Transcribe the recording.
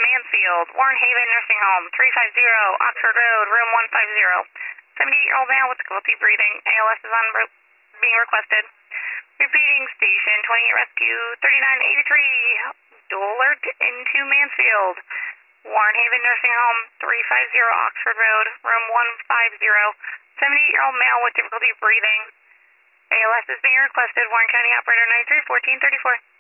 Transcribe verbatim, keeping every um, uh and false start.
Mansfield, Warren Haven Nursing Home, three five zero Oxford Road, room one five zero. seventy-eight-year-old male with difficulty breathing. A L S is on re being requested. Repeating, Station twenty-eight Rescue, thirty-nine eighty-three Dollard into Mansfield, Warren Haven Nursing Home, three five zero Oxford Road, room one five zero. seventy-eight-year-old male with difficulty breathing. A L S is being requested. Warren County Operator nine three one four three four.